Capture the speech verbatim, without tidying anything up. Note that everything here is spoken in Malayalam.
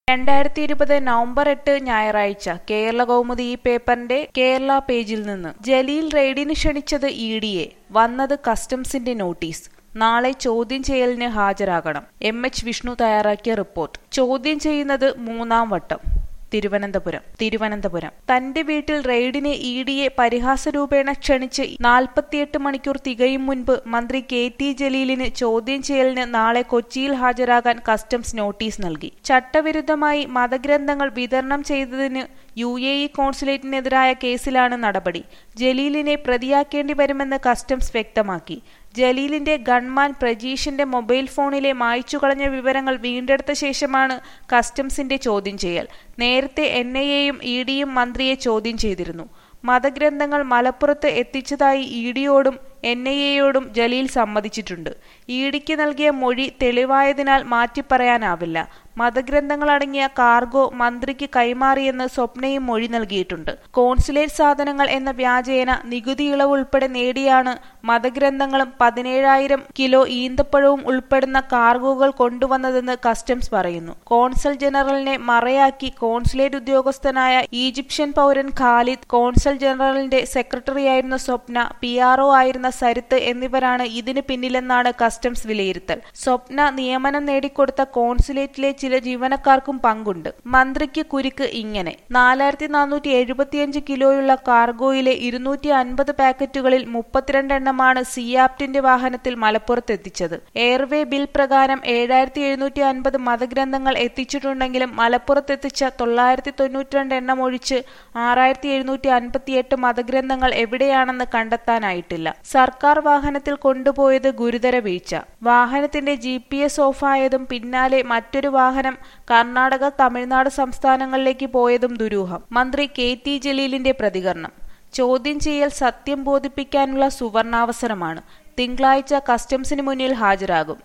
രണ്ടായിരത്തി ഇരുപത് നവംബർ എട്ട് ഞായറാഴ്ച കേരളകൗമുദി ഈ പേപ്പറിന്റെ കേരള പേജിൽ നിന്ന് ജലീൽ റെയ്ഡിന് ക്ഷണിച്ചത് ഇ ഡിയെ, വന്നത് കസ്റ്റംസിന്റെ നോട്ടീസ്. നാളെ ചോദ്യം ചെയ്യലിന് ഹാജരാകണം. എം എച്ച് വിഷ്ണു തയ്യാറാക്കിയ റിപ്പോർട്ട്. ചോദ്യം ചെയ്യുന്നത് മൂന്നാം വട്ടം. തിരുവനന്തപുരം തിരുവനന്തപുരം തന്റെ വീട്ടിൽ റെയ്ഡിന് ഇ ഡിയെ പരിഹാസരൂപേണ ക്ഷണിച്ച് നാൽപ്പത്തിയെട്ട് മണിക്കൂർ തികയും മുൻപ് മന്ത്രി കെ ടി ജലീലിന് ചോദ്യം ചെയ്യലിന് നാളെ കൊച്ചിയിൽ ഹാജരാകാൻ കസ്റ്റംസ് നോട്ടീസ് നൽകി. ചട്ടവിരുദ്ധമായി മതഗ്രന്ഥങ്ങൾ വിതരണം ചെയ്തതിന് യു എ ഇ കോൺസുലേറ്റിനെതിരായ കേസിലാണ് നടപടി. ജലീലിനെ പ്രതിയാക്കേണ്ടി വരുമെന്ന് കസ്റ്റംസ് വ്യക്തമാക്കി. ജലീലിന്റെ ഗൺമാൻ പ്രജീഷിന്റെ മൊബൈൽ ഫോണിലെ മായ്ച്ചുകളഞ്ഞ വിവരങ്ങൾ വീണ്ടെടുത്ത ശേഷമാണ് കസ്റ്റംസിന്റെ ചോദ്യം ചെയ്യൽ. നേരത്തെ എൻ ഐ എയും ഇ ഡിയും മന്ത്രിയെ ചോദ്യം ചെയ്തിരുന്നു. മതഗ്രന്ഥങ്ങൾ മലപ്പുറത്ത് എത്തിച്ചതായി ഇ ഡിയോടും എൻ ഐ എയോടും ജലീൽ സമ്മതിച്ചിട്ടുണ്ട്. ഇ ഡിക്ക് നൽകിയ മൊഴി തെളിവായതിനാൽ മാറ്റിപ്പറയാനാവില്ല. മതഗ്രന്ഥങ്ങളടങ്ങിയ കാർഗോ മന്ത്രിക്ക് കൈമാറിയെന്ന് സ്വപ്നയും മൊഴി നൽകിയിട്ടുണ്ട്. കോൺസുലേറ്റ് സാധനങ്ങൾ എന്ന വ്യാജേന നികുതി ഇളവ് ഉൾപ്പെടെ നേടിയാണ് മതഗ്രന്ഥങ്ങളും പതിനേഴായിരം കിലോ ഈന്തപ്പഴവും ഉൾപ്പെടുന്ന കാർഗോകൾ കൊണ്ടുവന്നതെന്ന് കസ്റ്റംസ് പറയുന്നു. കോൺസൽ ജനറലിനെ മറയാക്കി കോൺസുലേറ്റ് ഉദ്യോഗസ്ഥനായ ഈജിപ്ഷ്യൻ പൗരൻ ഖാലിദ്, കോൺസൽ ജനറലിന്റെ സെക്രട്ടറിയായിരുന്ന സ്വപ്ന, പി ആർ ഒ ആയിരുന്ന സരിത്ത് എന്നിവരാണ് ഇതിന് പിന്നിലെന്നാണ് കസ്റ്റംസ് വിലയിരുത്തൽ. സ്വപ്ന നിയമനം നേടിക്കൊടുത്ത കോൺസുലേറ്റിലെ ചില ജീവനക്കാർക്കും പങ്കുണ്ട്. മന്ത്രിക്ക് കുരുക്ക് ഇങ്ങനെ: നാലായിരത്തി നാനൂറ്റി എഴുപത്തിയഞ്ച് കിലോയുള്ള കാർഗോയിലെ ഇരുന്നൂറ്റി അൻപത് പാക്കറ്റുകളിൽ മുപ്പത്തിരണ്ട് എണ്ണമാണ് സിയാപ്റ്റിന്റെ വാഹനത്തിൽ മലപ്പുറത്തെത്തിച്ചത്. എയർവേ ബിൽ പ്രകാരം ഏഴായിരത്തി എഴുന്നൂറ്റി അൻപത് മതഗ്രന്ഥങ്ങൾ എത്തിച്ചിട്ടുണ്ടെങ്കിലും മലപ്പുറത്തെത്തിച്ച തൊള്ളായിരത്തി തൊണ്ണൂറ്റി രണ്ട് എണ്ണം ഒഴിച്ച് ആറായിരത്തി എഴുന്നൂറ്റി അൻപത്തിയെട്ട് മതഗ്രന്ഥങ്ങൾ എവിടെയാണെന്ന് കണ്ടെത്താനായിട്ടില്ല. സർക്കാർ വാഹനത്തിൽ കൊണ്ടുപോയത് ഗുരുതര വീഴ്ച. വാഹനത്തിന്റെ ജി പി എസ് ഓഫായതും പിന്നാലെ മറ്റൊരു വാഹനം കർണാടക, തമിഴ്നാട് സംസ്ഥാനങ്ങളിലേക്ക് പോയതും ദുരൂഹം. മന്ത്രി കെ ടി ജലീലിന്റെ പ്രതികരണം: ചോദ്യം ചെയ്യൽ സത്യം ബോധിപ്പിക്കാനുള്ള സുവർണാവസരമാണ്. തിങ്കളാഴ്ച കസ്റ്റംസിന് മുന്നിൽ ഹാജരാകും.